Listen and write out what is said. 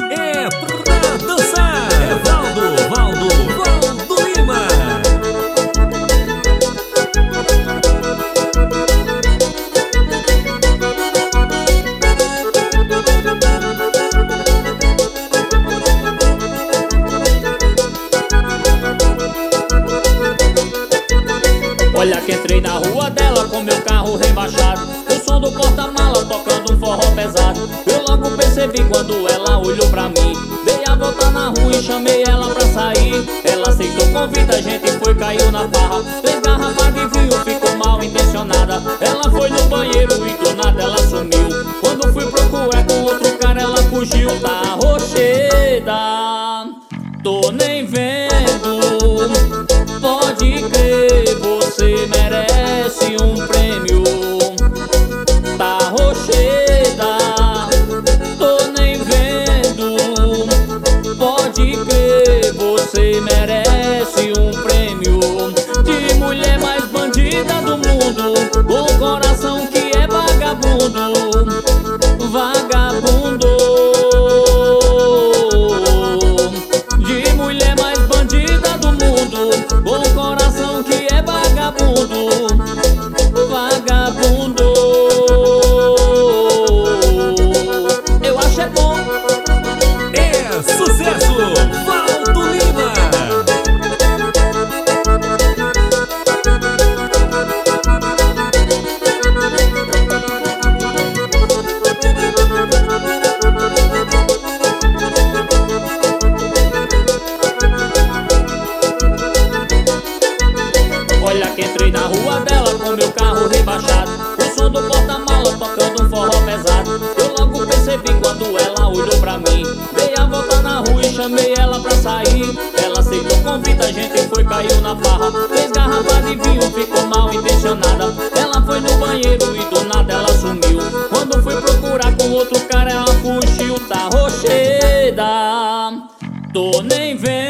É pra dançar. É Valdo Lima. Olha que entrei na rua dela com meu carro rebaixado, o som do porta-mala tocando um forró pesado. Eu logo percebi quando ela olhou pra mim. Dei a volta na rua e chamei ela pra sair. Ela aceitou o convite, a gente foi, caiu na farra. 3 garrafas de vinho, ficou mal intencionada. Ela foi no banheiro e do nada ela sumiu. Quando fui procurar com outro cara ela fugiu. Tá rocheda, tô nem vendo. Pode crer, você merece um prêmio. Tá rocheda, tô nem vendo. Pode crer, você merece um prêmio. De mulher mais bandida do mundo, com coração que é vagabundo. Vagabundo. De mulher mais bandida do mundo, com coração que é vagabundo. Vagabundo. Eu acho é bom. É sucesso, Valdo Lima. Olha que entrei na rua dela com meu carro rebaixado, o som do porta-mala tocando um forró pesado. Eu logo percebi quando ela olhou pra mim. Dei a volta na rua e chamei ela pra sair. Ela aceitou o convite, a gente foi, caiu na farra. 3 garrafas de vinho, ficou mal intencionada. Ela foi no banheiro e do nada ela sumiu. Quando fui procurar com outro cara ela fugiu. Tá rocheda, tô nem vendo.